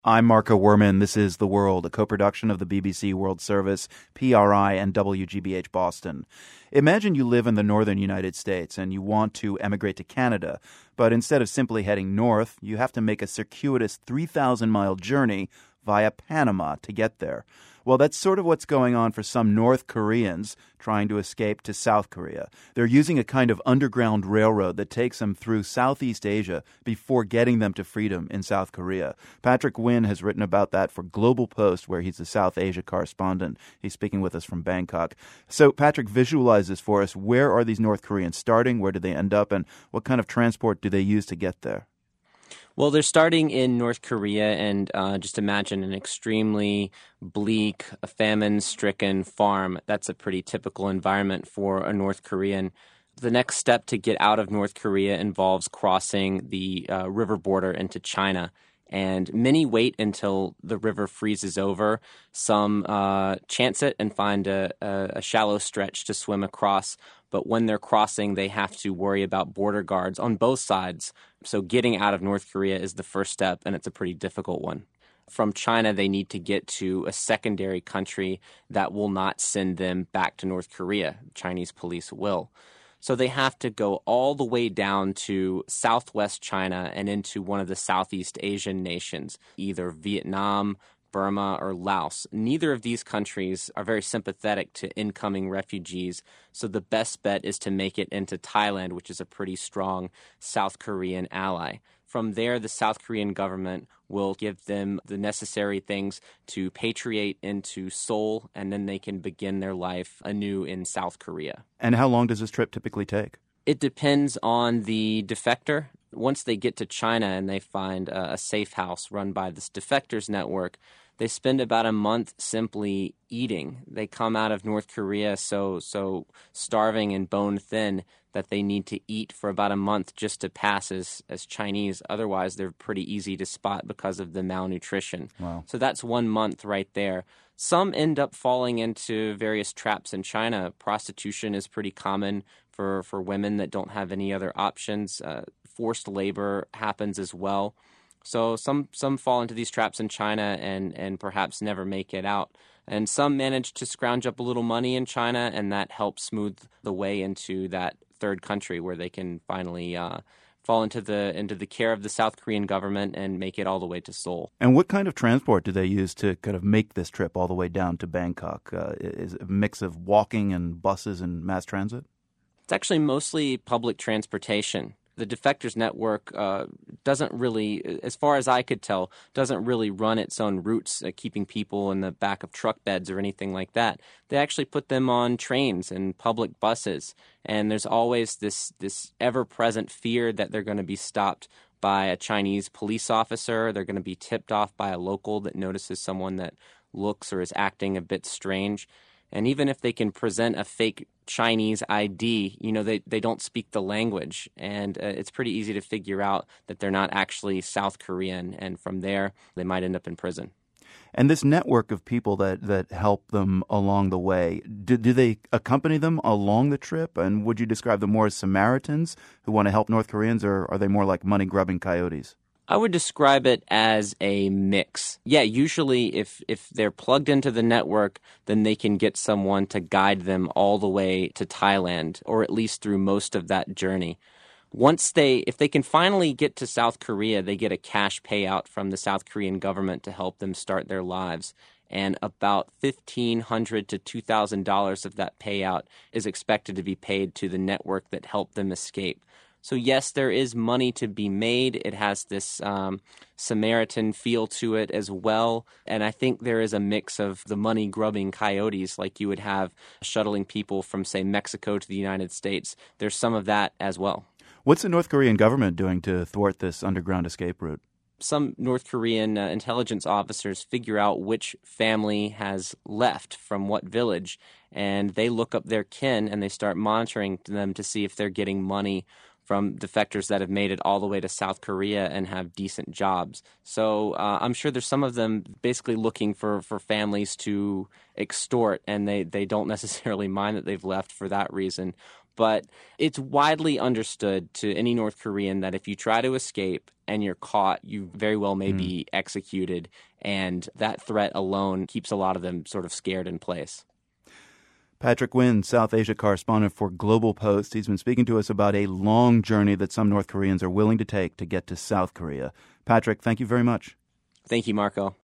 I'm Marco Werman. This is The World, a co-production of the BBC World Service, PRI, and WGBH Boston. Imagine you live in the northern United States and you want to emigrate to Canada, but instead of simply heading north, you have to make a circuitous 3,000-mile journey via Panama to get there. Well, that's sort of what's going on for some North Koreans trying to escape to South Korea. They're using a kind of underground railroad that takes them through Southeast Asia before getting them to freedom in South Korea. Patrick Wynn has written about that for Global Post, where he's the South Asia correspondent. He's speaking with us from Bangkok. So, Patrick, visualize this for us. Where are these North Koreans starting? Where do they end up? And what kind of transport do they use to get there? Well, they're starting in North Korea, and just imagine an extremely bleak, famine-stricken farm. That's a pretty typical environment for a North Korean. The next step to get out of North Korea involves crossing the river border into China. And many wait until the river freezes over. Some chance it and find a shallow stretch to swim across. But when they're crossing, they have to worry about border guards on both sides. So getting out of North Korea is the first step, and it's a pretty difficult one. From China, they need to get to a secondary country that will not send them back to North Korea. Chinese police will. So they have to go all the way down to southwest China and into one of the Southeast Asian nations, either Vietnam, Burma, or Laos. Neither of these countries are very sympathetic to incoming refugees, so the best bet is to make it into Thailand, which is a pretty strong South Korean ally. From there, the South Korean government will give them the necessary things to patriate into Seoul, and then they can begin their life anew in South Korea. And how long does this trip typically take? It depends on the defector. Once they get to China and they find a safe house run by this defectors network, they spend about a month simply eating. They come out of North Korea so starving and bone thin that they need to eat for about a month just to pass as Chinese. Otherwise, they're pretty easy to spot because of the malnutrition. Wow. So that's 1 month right there. Some end up falling into various traps in China. Prostitution is pretty common for women that don't have any other options. Forced labor happens as well. So some fall into these traps in China and perhaps never make it out. And some manage to scrounge up a little money in China, and that helps smooth the way into that third country where they can finally fall into the care of the South Korean government and make it all the way to Seoul. And what kind of transport do they use to kind of make this trip all the way down to Bangkok? Is it a mix of walking and buses and mass transit? It's actually mostly public transportation. The defectors network doesn't really, as far as I could tell, doesn't really run its own routes, keeping people in the back of truck beds or anything like that. They actually put them on trains and public buses, and there's always this ever-present fear that they're going to be stopped by a Chinese police officer. They're going to be tipped off by a local that notices someone that looks or is acting a bit strange. And even if they can present a fake Chinese ID, they don't speak the language. And it's pretty easy to figure out that they're not actually South Korean. And from there, they might end up in prison. And this network of people that help them along the way, do they accompany them along the trip? And would you describe them more as Samaritans who want to help North Koreans, or are they more like money-grubbing coyotes? I would describe it as a mix. Yeah, usually if they're plugged into the network, then they can get someone to guide them all the way to Thailand, or at least through most of that journey. If they can finally get to South Korea, they get a cash payout from the South Korean government to help them start their lives. And about $1,500 to $2,000 of that payout is expected to be paid to the network that helped them escape. So yes, there is money to be made. It has this Samaritan feel to it as well. And I think there is a mix of the money-grubbing coyotes like you would have shuttling people from, say, Mexico to the United States. There's some of that as well. What's the North Korean government doing to thwart this underground escape route? Some North Korean intelligence officers figure out which family has left from what village, and they look up their kin and they start monitoring them to see if they're getting money from defectors that have made it all the way to South Korea and have decent jobs. So I'm sure there's some of them basically looking for families to extort, and they don't necessarily mind that they've left for that reason. but it's widely understood to any North Korean that if you try to escape and you're caught, you very well may be executed, and that threat alone keeps a lot of them sort of scared in place. Patrick Wynn, South Asia correspondent for Global Post. He's been speaking to us about a long journey that some North Koreans are willing to take to get to South Korea. Patrick, thank you very much. Thank you, Marco.